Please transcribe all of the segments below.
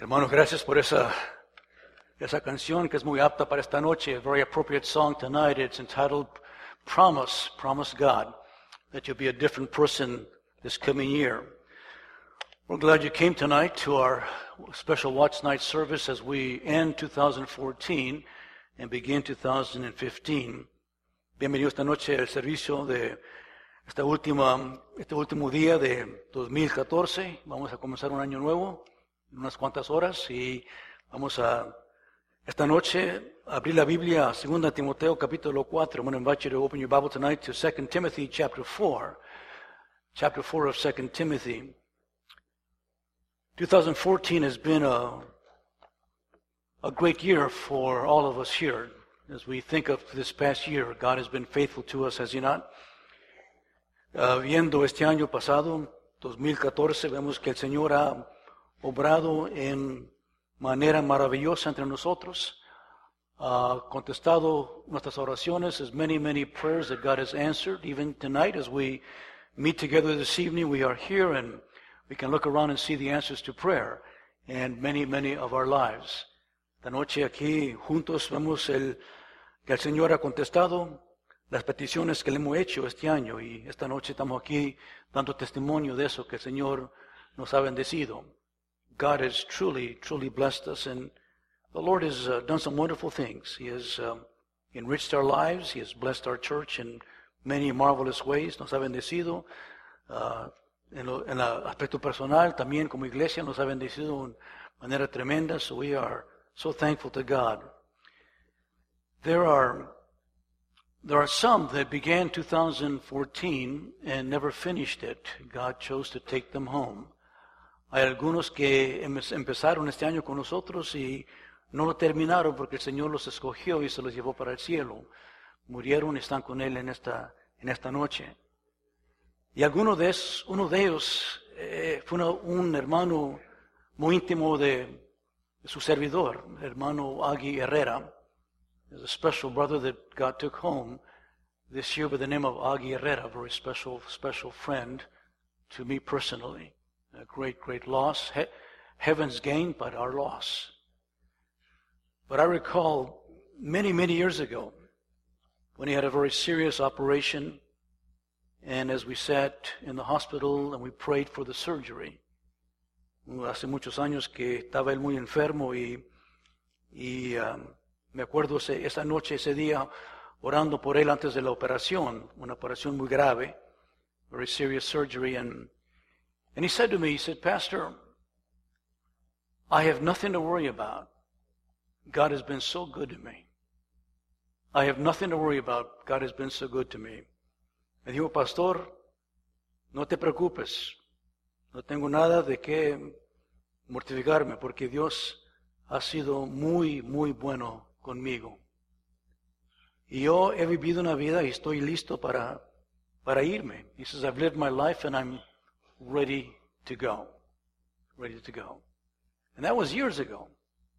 Hermanos, gracias por esa canción que es muy apta para esta noche. A very appropriate song tonight. It's entitled Promise, Promise God, that you'll be a different person this coming year. We're glad you came tonight to our special Watch Night service as we end 2014 and begin 2015. Bienvenidos esta noche al servicio de este último día de 2014. Vamos a comenzar un año nuevo en unas cuantas horas y vamos a esta noche abrir la Biblia a 2 Timoteo capítulo 4. I'm going to invite you to open your Bible tonight to 2 Timothy chapter 4. Chapter 4 of 2 Timothy. 2014 has been a great year for all of us here. As we think of this past year, God has been faithful to us, has He not? Viendo este año pasado, 2014, vemos que el Señor ha obrado en manera maravillosa entre nosotros. Ha contestado nuestras oraciones, as many, many prayers that God has answered. Even tonight, as we meet together this evening, we are here and we can look around and see the answers to prayer in many, many of our lives. Esta noche aquí juntos vemos que el Señor ha contestado las peticiones que le hemos hecho este año y esta noche estamos aquí dando testimonio de eso, que el Señor nos ha bendecido. God has truly, truly blessed us, and the Lord has done some wonderful things. He has enriched our lives. He has blessed our church in many marvelous ways. Nos ha bendecido en el aspecto personal, también como iglesia nos ha bendecido de manera tremenda. So we are so thankful to God. There are some that began 2014 and never finished it. God chose to take them home. Hay algunos que empezaron este año con nosotros y no lo terminaron porque el Señor los escogió y se los llevó para el cielo. Murieron y están con Él en esta noche. Y uno de ellos fue un hermano muy íntimo de su servidor, el hermano Agui Herrera. There's a special brother that God took home this year by the name of Agui Herrera, a very special friend to me personally. A great, great loss. Heaven's gain, but our loss. But I recall many, many years ago when he had a very serious operation, and as we sat in the hospital and we prayed for the surgery. Hace muchos años que estaba él muy enfermo y me acuerdo esa noche, ese día, orando por él antes de la operación, una operación muy grave, very serious surgery, and he said to me, he said, Pastor, I have nothing to worry about. God has been so good to me. I have nothing to worry about. God has been so good to me. Me dijo, Pastor, no te preocupes. No tengo nada de qué mortificarme porque Dios ha sido muy, muy bueno conmigo. Y yo he vivido una vida y estoy listo para irme. He says, I've lived my life and I'm ready to go. Ready to go. And that was years ago.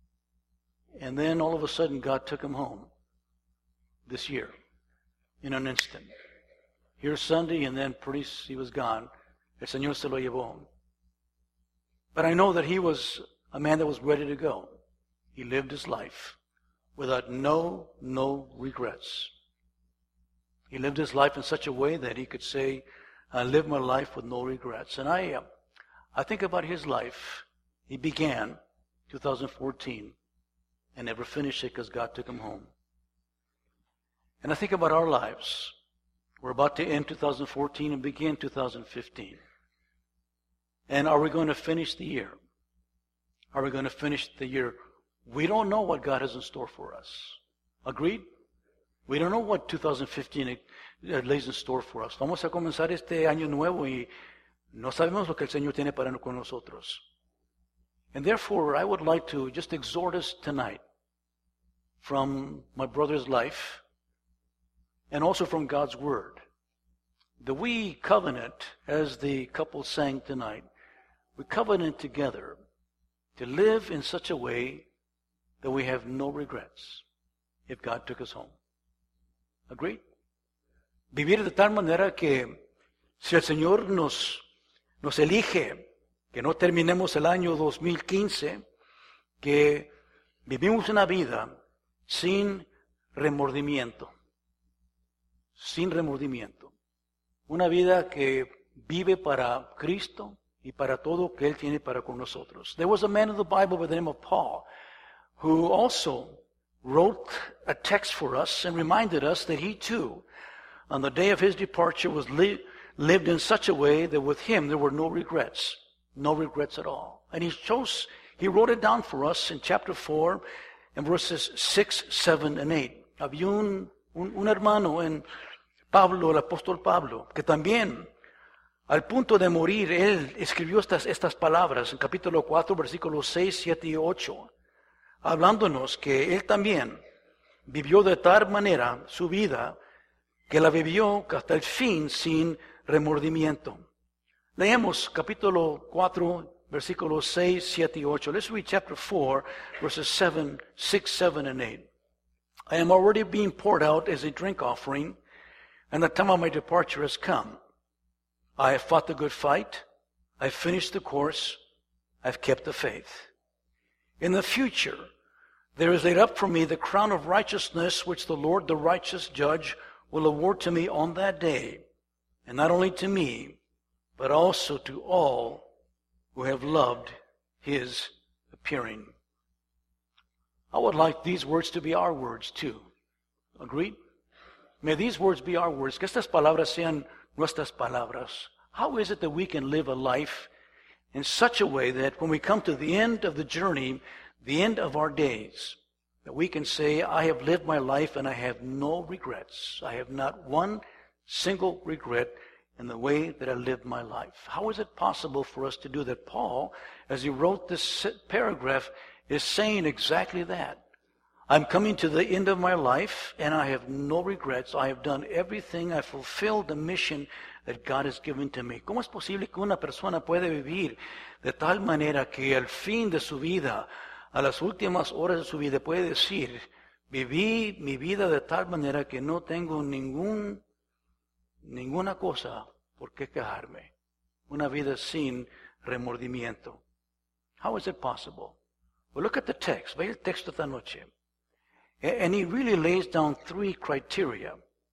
And then all of a sudden God took him home this year in an instant. Here Sunday and then he was gone. El Señor se lo llevó. But I know that he was a man that was ready to go. He lived his life without no regrets. He lived his life in such a way that he could say, I live my life with no regrets. And I think about his life. He began 2014 and never finished it because God took him home. And I think about our lives. We're about to end 2014 and begin 2015. And are we going to finish the year? Are we going to finish the year? We don't know what God has in store for us. Agreed? We don't know what 2015 lays in store for us. Vamos a comenzar este año nuevo y no sabemos lo que el Señor tiene para con nosotros. And therefore, I would like to just exhort us tonight from my brother's life and also from God's Word. That we covenant, as the couple sang tonight, we covenant together to live in such a way that we have no regrets if God took us home. Agreed? Vivir de tal manera que si el Señor nos elige, que no terminemos el año 2015 que vivimos una vida sin remordimiento. Sin remordimiento. Una vida que vive para Cristo y para todo que Él tiene para con nosotros. There was a man in the Bible by the name of Paul who also wrote a text for us and reminded us that he too, on the day of his departure, was lived in such a way that with him there were no regrets at all. And he wrote it down for us in chapter 4 and verses 6, 7, and 8. Había un hermano en Pablo, el apóstol Pablo, que también al punto de morir, él escribió estas palabras en capítulo 4, versículos 6, 7 y 8, hablándonos que él también vivió de tal manera su vida que la vivió hasta el fin sin remordimiento. Leemos capítulo 4, versículos 6, 7 y 8. Let's read chapter 4, verses 6, 7, and 8. I am already being poured out as a drink offering, and the time of my departure has come. I have fought the good fight. I've finished the course. I've kept the faith. In the future, there is laid up for me the crown of righteousness, which the Lord, the righteous judge, will award to me on that day, and not only to me, but also to all who have loved His appearing. I would like these words to be our words too. Agreed? May these words be our words. Que estas palabras sean nuestras palabras. How is it that we can live a life in such a way that when we come to the end of the journey, the end of our days, that we can say, I have lived my life and I have no regrets. I have not one single regret in the way that I lived my life. How is it possible for us to do that? Paul, as he wrote this paragraph, is saying exactly that. I'm coming to the end of my life and I have no regrets. I have done everything. I fulfilled the mission that God has given to me. ¿Cómo es posible que una persona puede vivir de tal manera que al fin de su vida, a las últimas horas de su vida, puede decir, viví mi vida de tal manera que no tengo ninguna cosa por qué quejarme? Una vida sin remordimiento. How is it possible? Well, look at the text. Ve el texto esta noche. And he really lays down three criteria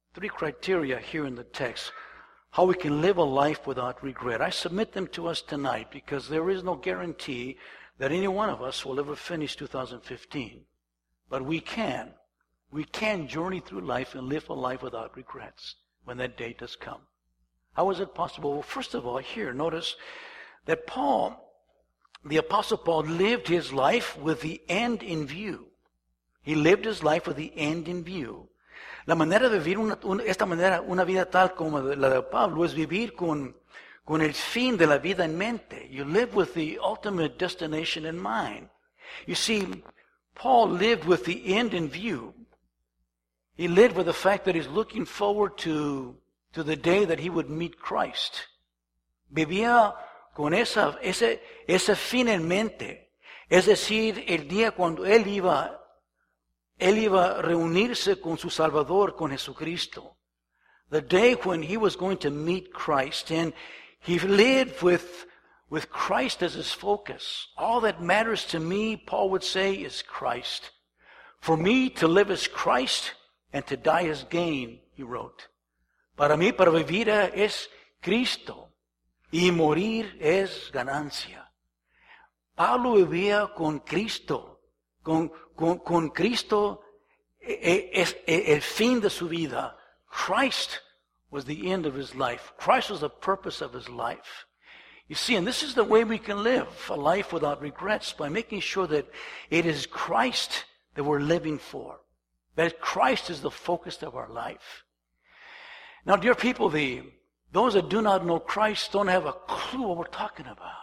here in the text, how we can live a life without regret. I submit them to us tonight because there is no guarantee that any one of us will ever finish 2015. But we can journey through life and live a life without regrets when that day does come. How is it possible? Well, first of all, here, notice that Paul, the Apostle Paul, lived his life with the end in view. He lived his life with the end in view. La manera de vivir una vida tal como la de Pablo es vivir con el fin de la vida en mente. You live with the ultimate destination in mind. You see, Paul lived with the end in view. He lived with the fact that he's looking forward to the day that he would meet Christ. Vivía con ese fin en mente. Es decir, el día cuando él iba a reunirse con su Salvador, con Jesucristo. The day when he was going to meet Christ. And he lived with Christ as his focus. All that matters to me, Paul would say, is Christ. For me to live is Christ and to die is gain, he wrote. Para mí, para vivir es Cristo y morir es ganancia. Pablo vivía con Cristo. Con Cristo es el fin de su vida. Christ was the end of his life. Christ was the purpose of his life. You see, and this is the way we can live a life without regrets, by making sure that it is Christ that we're living for. That Christ is the focus of our life. Now, dear people, those that do not know Christ don't have a clue what we're talking about.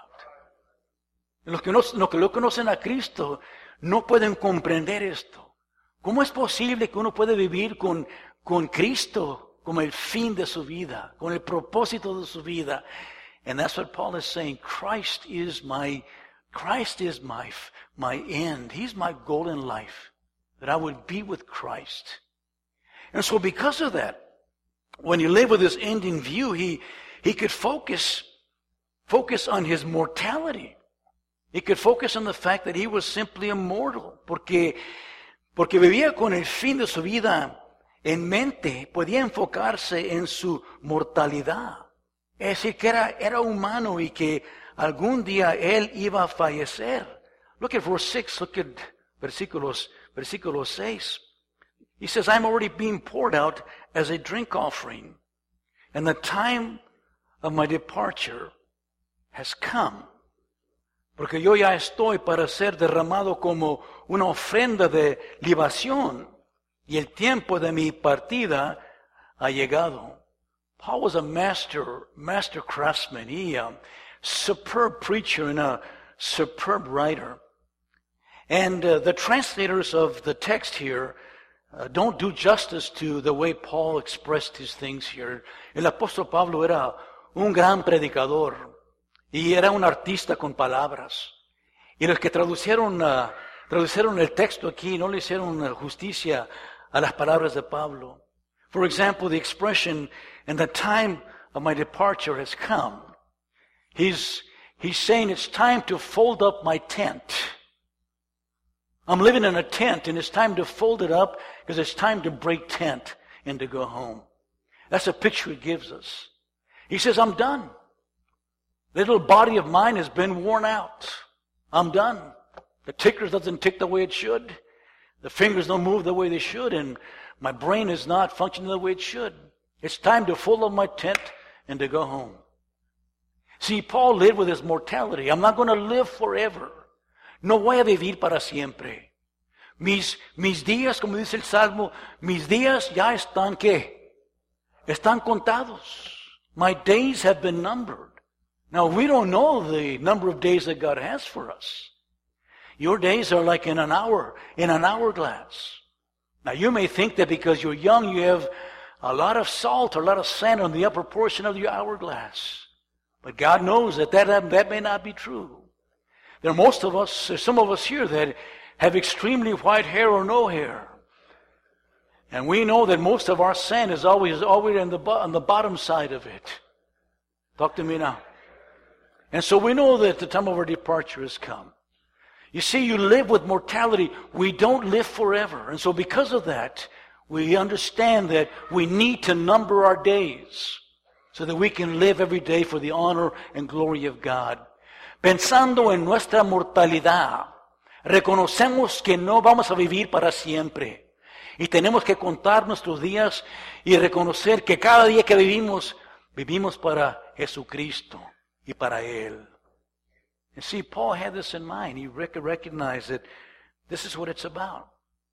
Los que no conocen a Cristo no pueden comprender esto. ¿Cómo es posible que uno puede vivir con Cristo como el fin de su vida, con el propósito de su vida? And that's what Paul is saying. Christ is my end. He's my goal in life, that I would be with Christ. And so because of that, when he lived with this end in view, he could focus on his mortality. He could focus on the fact that he was simply immortal, porque vivía con el fin de su vida en mente, podía enfocarse en su mortalidad. Es decir, que era humano y que algún día él iba a fallecer. Look at verse 6, look at versículo 6. He says, I'm already being poured out as a drink offering, and the time of my departure has come. Porque yo ya estoy para ser derramado como una ofrenda de libación, y el tiempo de mi partida ha llegado. Paul was a master craftsman. He a superb preacher and a superb writer. And the translators of the text here don't do justice to the way Paul expressed his things here. El apóstol Pablo era un gran predicador y era un artista con palabras. Y los que traducieron el texto aquí no le hicieron justicia a las palabras de Pablo. For example, the expression, and the time of my departure has come. He's saying it's time to fold up my tent. I'm living in a tent and it's time to fold it up because it's time to break tent and to go home. That's a picture he gives us. He says, I'm done. The little body of mine has been worn out. I'm done. The ticker doesn't tick the way it should. The fingers don't move the way they should, and my brain is not functioning the way it should. It's time to fold up my tent and to go home. See, Paul lived with his mortality. I'm not going to live forever. No voy a vivir para siempre. Mis días, como dice el Salmo, mis días ya están, ¿qué? Están contados. My days have been numbered. Now, we don't know the number of days that God has for us. Your days are like in an hourglass. Now, you may think that because you're young, you have a lot of salt or a lot of sand on the upper portion of your hourglass. But God knows that may not be true. There's some of us here that have extremely white hair or no hair. And we know that most of our sand is always on the bottom side of it. Talk to me now. And so we know that the time of our departure has come. You see, you live with mortality. We don't live forever. And so because of that, we understand that we need to number our days so that we can live every day for the honor and glory of God. Pensando en nuestra mortalidad, reconocemos que no vamos a vivir para siempre. Y tenemos que contar nuestros días y reconocer que cada día que vivimos para Jesucristo y para Él. And see, Paul had this in mind. He recognized that this is what it's about.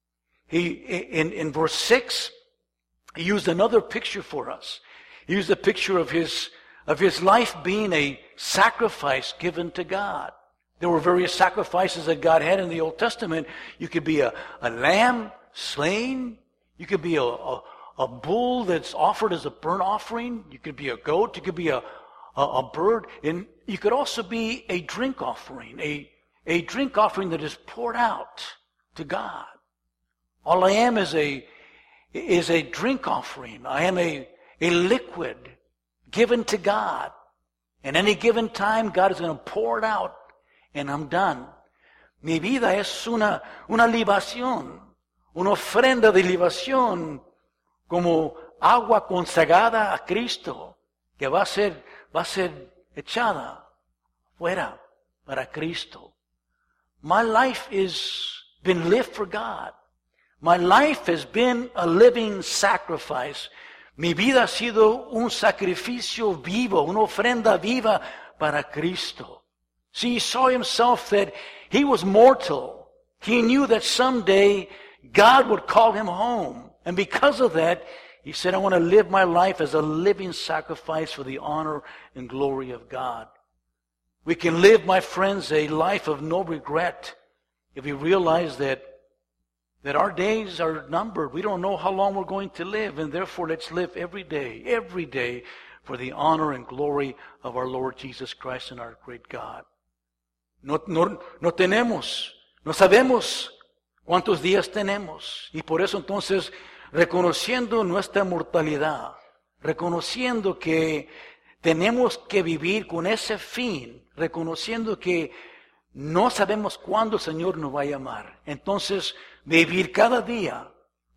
In verse 6, he used another picture for us. He used a picture of his life being a sacrifice given to God. There were various sacrifices that God had in the Old Testament. You could be a lamb slain. You could be a bull that's offered as a burnt offering. You could be a goat. You could be a bird. And you could also be a drink offering. A drink offering that is poured out to God. All I am is a drink offering. I am a liquid given to God. And any given time, God is going to pour it out, and I'm done. Mi vida es una libación, una ofrenda de libación, como agua consagrada a Cristo, que va a ser echada fuera para Cristo. My life has been lived for God. My life has been a living sacrifice. Mi vida ha sido un sacrificio vivo, una ofrenda viva para Cristo. See, he saw himself that he was mortal. He knew that someday God would call him home. And because of that, he said, I want to live my life as a living sacrifice for the honor and glory of God. We can live, my friends, a life of no regret if we realize that our days are numbered. We don't know how long we're going to live, and therefore let's live every day for the honor and glory of our Lord Jesus Christ and our great God. No sabemos cuántos días tenemos, y por eso entonces, reconociendo nuestra mortalidad, reconociendo que tenemos que vivir con ese fin, reconociendo que No sabemos cuándo el Señor nos va a llamar. Entonces, vivir cada día,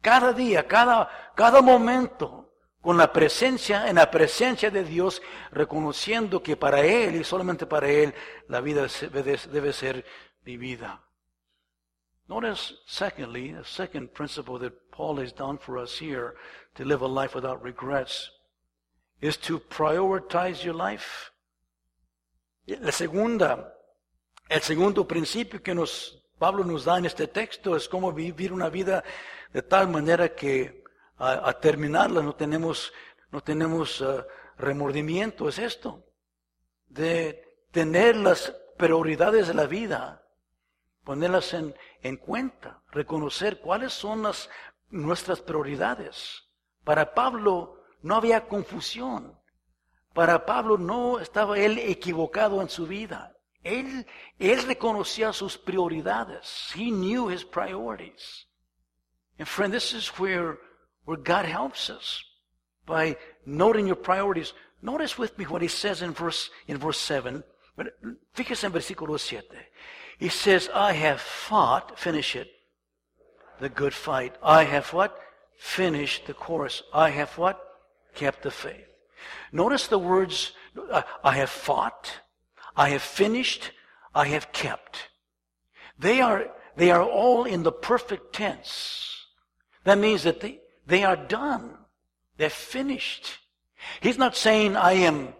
cada momento, con la presencia, en la presencia de Dios, reconociendo que para Él y solamente para Él, la vida debe ser vivida. Notice, secondly, the second principle that Paul has done for us here to live a life without regrets is to prioritize your life. El segundo principio que Pablo nos da en este texto es cómo vivir una vida de tal manera que a terminarla no tenemos remordimiento. Es esto, de tener las prioridades de la vida, ponerlas en cuenta, reconocer cuáles son nuestras prioridades. Para Pablo no había confusión. Para Pablo no estaba él equivocado en su vida. Él reconocía sus prioridades. He knew his priorities. And friend, this is where God helps us by noting your priorities. Notice with me what he says in verse 7. Fíjese en versículo 7. He says, I have fought, finish it, the good fight. I have what? Finished the course. I have what? Kept the faith. Notice the words, I have fought, I have finished, I have kept. They are all in the perfect tense. That means that they are done. They're finished. He's not saying I am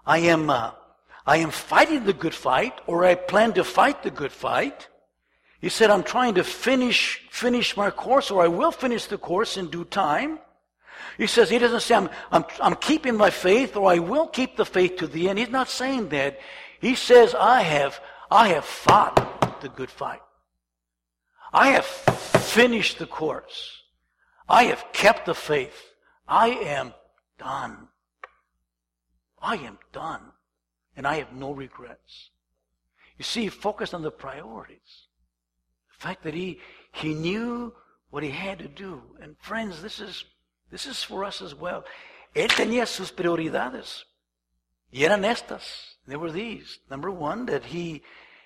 fighting the good fight, or I plan to fight the good fight. He said, I'm trying to finish my course, or I will finish the course in due time. He says, he doesn't say, I'm keeping my faith, or I will keep the faith to the end. He's not saying that. He says, I have fought the good fight. I have finished the course. I have kept the faith. I am done. I am done. And I have no regrets. You see, he focused on the priorities. The fact that he knew what he had to do. And friends, this is for us as well. Él tenía sus prioridades. Y eran estas. They were these. Number one, that he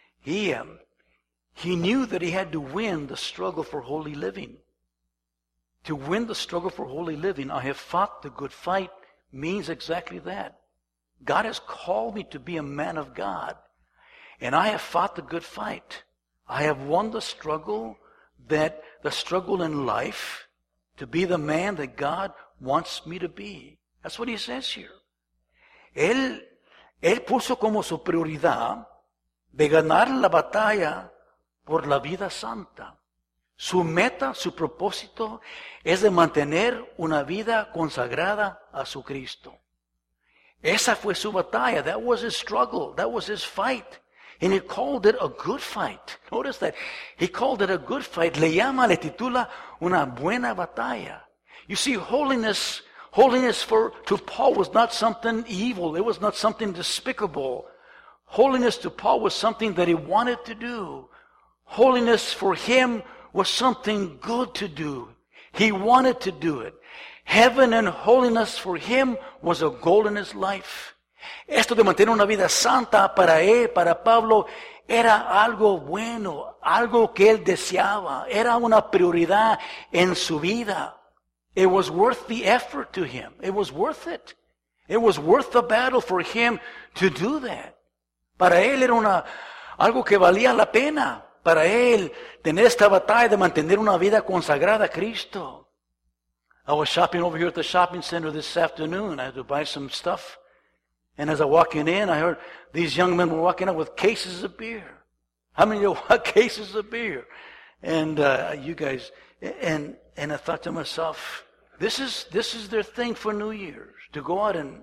knew that he had to win the struggle for holy living. To win the struggle for holy living, I have fought the good fight, means exactly that. God has called me to be a man of God. And I have fought the good fight. I have won the struggle in life to be the man that God wants me to be. That's what he says here. Él puso como su prioridad de ganar la batalla por la vida santa. Su meta, su propósito es de mantener una vida consagrada a su Cristo. Esa fue su batalla. That was his struggle. That was his fight. And he called it a good fight. Notice that. He called it a good fight. Le titula una buena batalla. You see, holiness to Paul was not something evil. It was not something despicable. Holiness to Paul was something that he wanted to do. Holiness for him was something good to do. He wanted to do it. Heaven and holiness for him was a goal in his life. Esto de mantener una vida santa para él, para Pablo, era algo bueno, algo que él deseaba. Era una prioridad en su vida. It was worth the effort to him. It was worth it. It was worth the battle for him to do that. Para él era algo que valía la pena. Para él tener esta batalla de mantener una vida consagrada a Cristo. I was shopping over here at the shopping center this afternoon. I had to buy some stuff. And as I walking in, I heard these young men were walking out with cases of beer. How many of you want cases of beer? And you guys, and I thought to myself, this is their thing for New Year's, to go out and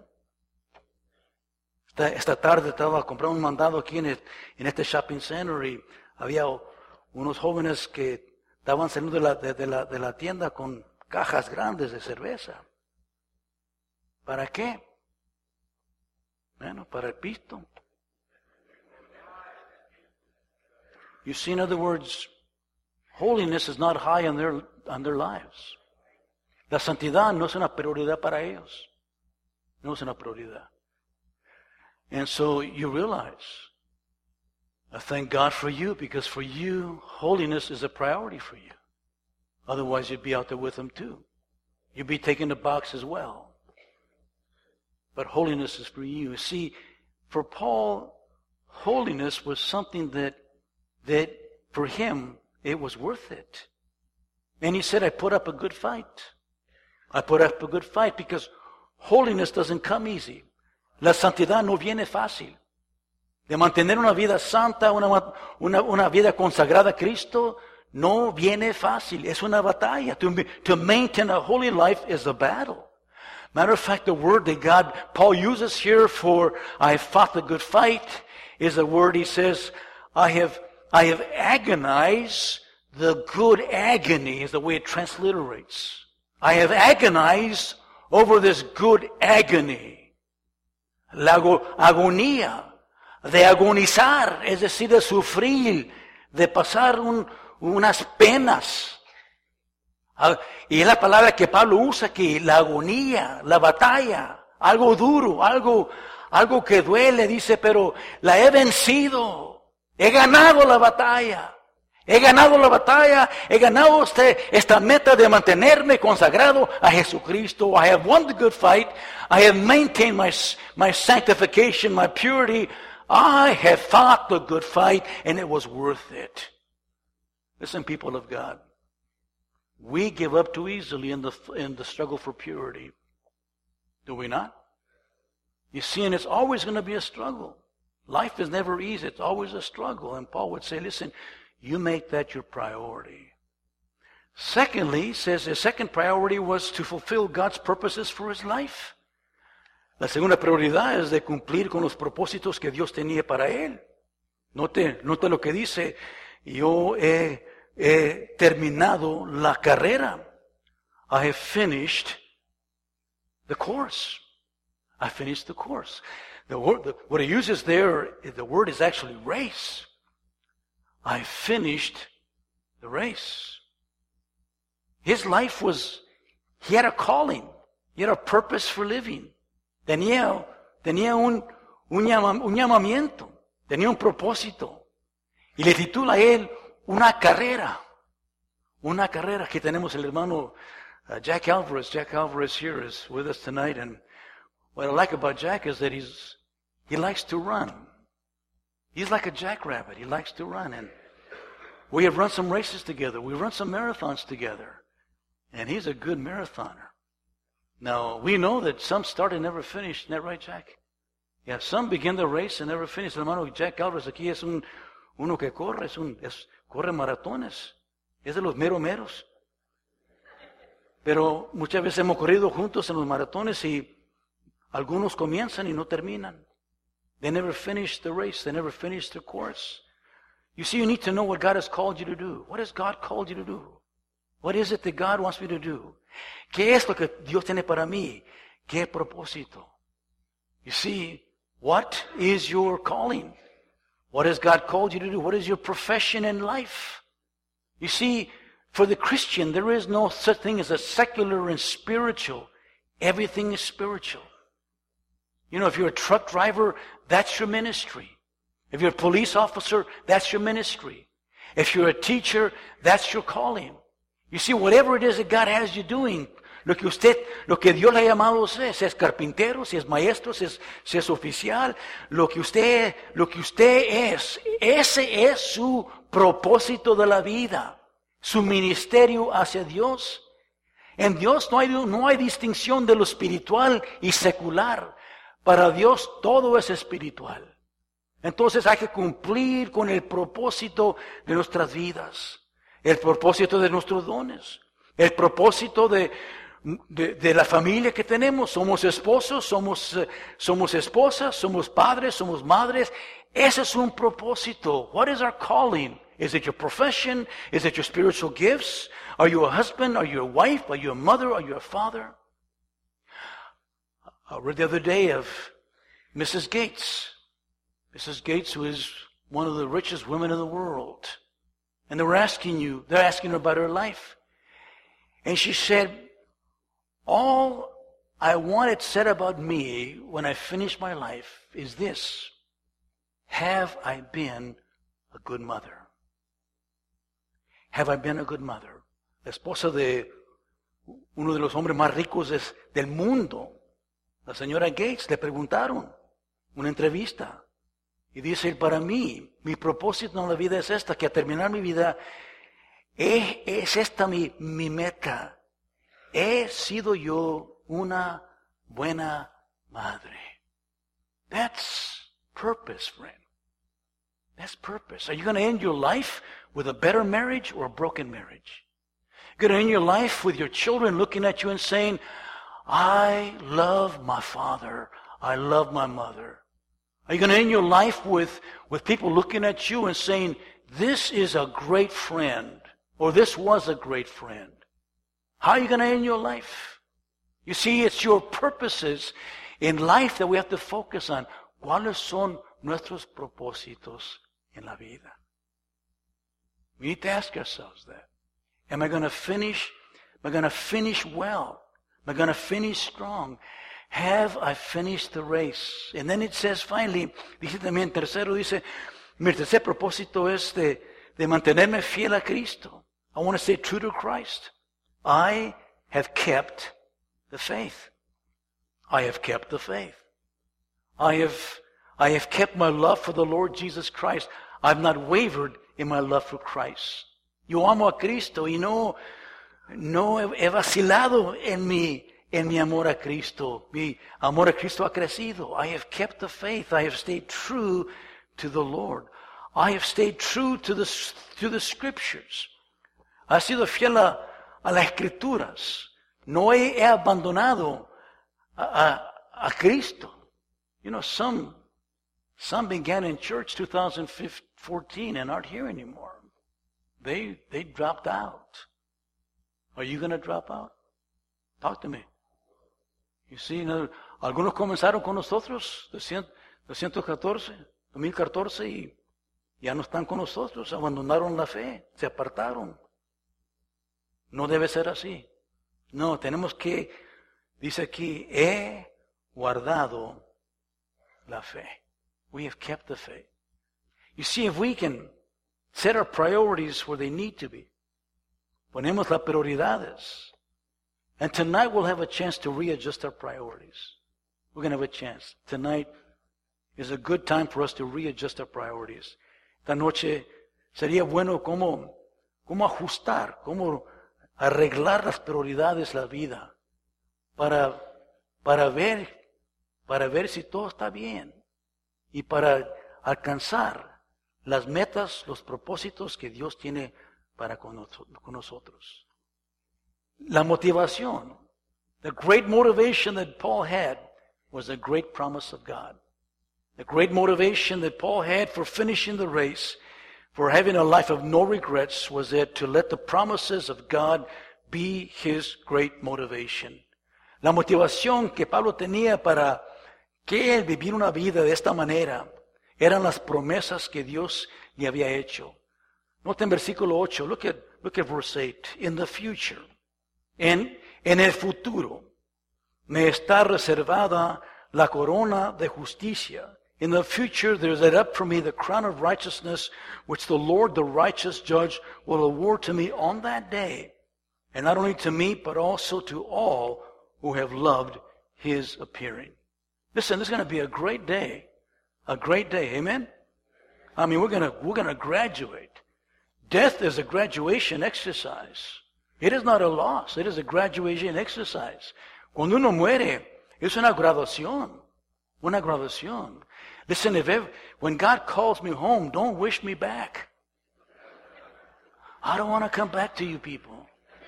esta tarde estaba a comprar un mandado aquí en este shopping center y había unos jóvenes que estaban saliendo de la tienda con cajas grandes de cerveza. ¿Para qué? Bueno, para el pisto. You see, in other words, holiness is not high on their lives. La santidad no es una prioridad para ellos. No es una prioridad. And so you realize, I thank God for you, because for you, holiness is a priority for you. Otherwise, you'd be out there with Him too. You'd be taking the box as well. But holiness is for you. See, for Paul, holiness was something that for him, it was worth it. And he said, I put up a good fight. I put up a good fight because holiness doesn't come easy. La santidad no viene fácil. De mantener una vida santa, una vida consagrada a Cristo, no viene fácil. Es una batalla. To maintain a holy life is a battle. Matter of fact, the word that Paul uses here for I have fought the good fight is a word he says, I have agonized the good agony is the way it transliterates. I have agonized over this good agony. La agonía, de agonizar, es decir, de sufrir, de pasar unas penas. Y es la palabra que Pablo usa aquí, la agonía, la batalla, algo duro, algo que duele, dice, pero la he vencido, he ganado la batalla. He ganado la batalla, he ganado esta meta de mantenerme consagrado a Jesucristo. I have won the good fight. I have maintained my sanctification, my purity. I have fought the good fight, and it was worth it. Listen, people of God, we give up too easily in the struggle for purity. Do we not? You see, and it's always going to be a struggle. Life is never easy. It's always a struggle. And Paul would say, listen, you make that your priority. Secondly, he says the second priority was to fulfill God's purposes for his life. La segunda prioridad es de cumplir con los propósitos que Dios tenía para él. Note lo que dice, yo he terminado la carrera. I have finished the course. I finished the course. What he uses there, the word is actually race. I finished the race. His life he had a calling. He had a purpose for living. Tenía un llamamiento. Tenía un propósito. Y le titula a él una carrera. Una carrera. Aquí tenemos el hermano Jack Alvarez. Jack Alvarez here is with us tonight. And what I like about Jack is that he likes to run. He's like a jackrabbit. He likes to run. And we have run some races together. We've run some marathons together. And he's a good marathoner. Now, we know that some start and never finish. Isn't that right, Jack? Yeah, some begin the race and never finish. El hermano Jack Alvarez aquí es uno que corre. Corre maratones. Es de los meros. Pero muchas veces hemos corrido juntos en los maratones y algunos comienzan y no terminan. They never finish the race. They never finish the course. You see, you need to know what God has called you to do. What has God called you to do? What is it that God wants me to do? ¿Qué es lo que Dios tiene para mí? ¿Qué propósito? You see, what is your calling? What has God called you to do? What is your profession in life? You see, for the Christian, there is no such thing as a secular and spiritual. Everything is spiritual. You know, if you're a truck driver, that's your ministry. If you're a police officer, that's your ministry. If you're a teacher, that's your calling. You see, whatever it is that God has you doing, lo que Dios le ha llamado a usted, si es carpintero, si es maestro, si es oficial, lo que usted es, ese es su propósito de la vida, su ministerio hacia Dios. En Dios no hay distinción de lo espiritual y secular. Para Dios todo es espiritual. Entonces hay que cumplir con el propósito de nuestras vidas, el propósito de nuestros dones, el propósito de la familia que tenemos. Somos esposos, somos esposas, somos padres, somos madres. Ese es un propósito. What is our calling? Is it your profession? Is it your spiritual gifts? Are you a husband? Are you a wife? Are you a mother? Are you a father? I read the other day of Mrs. Gates. Mrs. Gates, who is one of the richest women in the world. And they're asking her about her life. And she said, all I want it said about me when I finish my life is this: have I been a good mother? Have I been a good mother? La esposa de uno de los hombres más ricos del mundo, la señora Gates, le preguntaron una entrevista. Y dice, para mí, mi propósito en la vida es esta, que a terminar mi vida, es esta mi meta. He sido yo una buena madre. That's purpose, friend. That's purpose. Are you going to end your life with a better marriage or a broken marriage? You're going to end your life with your children looking at you and saying, I love my father. I love my mother. Are you going to end your life with people looking at you and saying, this is a great friend, or this was a great friend? How are you going to end your life? You see, it's your purposes in life that we have to focus on. ¿Cuáles son nuestros propósitos en la vida? We need to ask ourselves that. Am I going to finish? Am I going to finish well? Am I going to finish strong? Have I finished the race? And then it says finally, dice también tercero, dice, mi tercer propósito es de mantenerme fiel a Cristo. I want to stay true to Christ. I have kept the faith. I have kept the faith. I have kept my love for the Lord Jesus Christ. I've not wavered in my love for Christ. Yo amo a Cristo y no he vacilado en mi amor a Cristo. Mi amor a Cristo ha crecido. I have kept the faith. I have stayed true to the Lord. I have stayed true to the Scriptures. Ha sido fiel a las Escrituras. No he abandonado a Cristo. You know, some began in church 2014 and aren't here anymore. They dropped out. Are you going to drop out? Talk to me. You see, algunos comenzaron con nosotros, 2014, y ya no están con nosotros, abandonaron la fe, se apartaron. No debe ser así. No, tenemos que, dice aquí, he guardado la fe. We have kept the faith. You see, if we can set our priorities where they need to be, ponemos las prioridades. And tonight we'll have a chance to readjust our priorities. We're going to have a chance. Tonight is a good time for us to readjust our priorities. Esta noche sería bueno cómo ajustar, cómo arreglar las prioridades de la vida para ver si todo está bien y para alcanzar las metas, los propósitos que Dios tiene para con nosotros. La motivación, the great motivation that Paul had was the great promise of God. The great motivation that Paul had for finishing the race, for having a life of no regrets, was that to let the promises of God be his great motivation. La motivación que Pablo tenía para que él viviera una vida de esta manera eran las promesas que Dios le había hecho. Noten versículo 8, look at verse 8. In the future, en el futuro, me está reservada la corona de justicia. In the future, there is laid up for me the crown of righteousness, which the Lord, the righteous judge, will award to me on that day. And not only to me, but also to all who have loved his appearing. Listen, this is going to be a great day. A great day. Amen? I mean, we're going to graduate. Death is a graduation exercise. It is not a loss. It is a graduation exercise. Cuando uno muere, es una graduación. Una graduación. Listen, when God calls me home, don't wish me back. I don't want to come back to you people.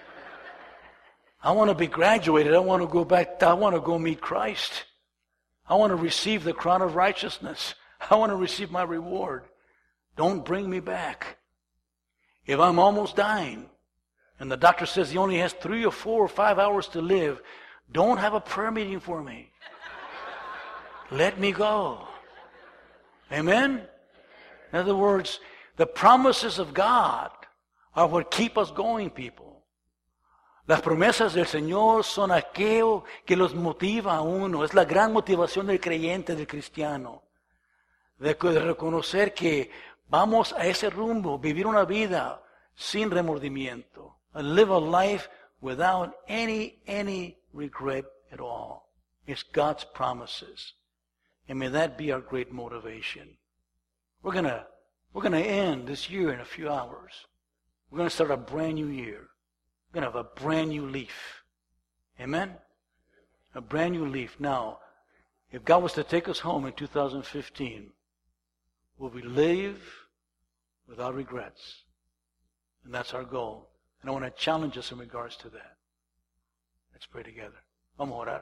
I want to be graduated. I want to go back. I want to go meet Christ. I want to receive the crown of righteousness. I want to receive my reward. Don't bring me back. If I'm almost dying, and the doctor says he only has 3 or 4 or 5 hours to live, don't have a prayer meeting for me. Let me go. Amen? In other words, the promises of God are what keep us going, people. Las promesas del Señor son aquello que los motiva a uno. Es la gran motivación del creyente, del cristiano. De reconocer que Vamos a ese rumbo, vivir una vida sin remordimiento. Live a life without any regret at all. It's God's promises. And may that be our great motivation. We're gonna end this year in a few hours. We're gonna start a brand new year. We're gonna have a brand new leaf. Amen? A brand new leaf. Now, if God was to take us home in 2015, will we live without regrets? And that's our goal. And I want to challenge us in regards to that. Let's pray together. Vamos a orar.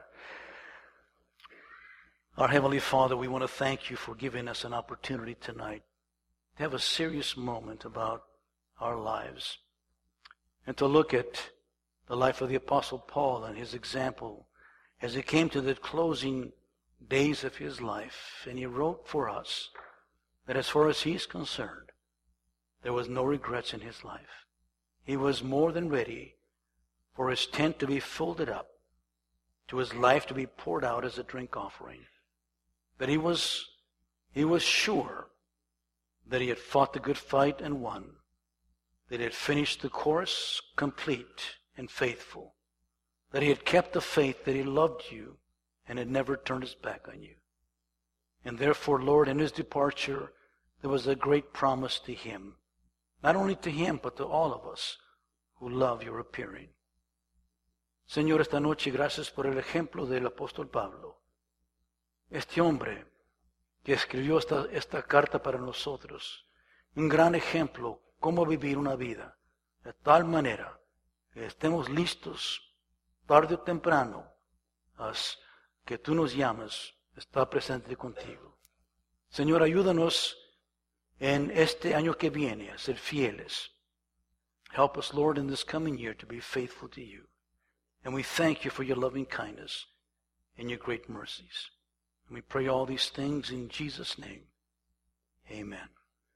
Our Heavenly Father, we want to thank you for giving us an opportunity tonight to have a serious moment about our lives and to look at the life of the Apostle Paul and his example as he came to the closing days of his life. And he wrote for us that as far as he's concerned, there was no regrets in his life. He was more than ready for his tent to be folded up, to his life to be poured out as a drink offering. That he was sure that he had fought the good fight and won, that he had finished the course complete and faithful, that he had kept the faith, that he loved you and had never turned his back on you. And therefore, Lord, in his departure, there was a great promise to him, not only to him, but to all of us who love your appearing. Señor, esta noche, gracias por el ejemplo del apóstol Pablo, este hombre que escribió esta carta para nosotros, un gran ejemplo cómo vivir una vida de tal manera que estemos listos tarde o temprano que tú nos llamas, está presente contigo. Señor, ayúdanos en este año que viene a ser fieles. Help us, Lord, in this coming year to be faithful to you. And we thank you for your loving kindness and your great mercies. And we pray all these things in Jesus' name. Amen.